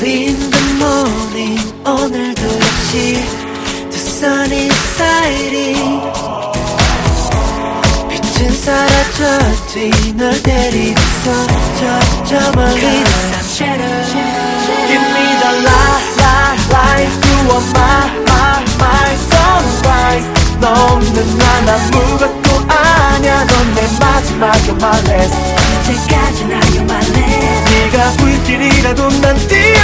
Early in the morning 오늘도 역시 The sun is shining 빛은 사라졌지 널 데리고서 저 멀리 Give me the light You are my sunrise 너 없는 난 아무것도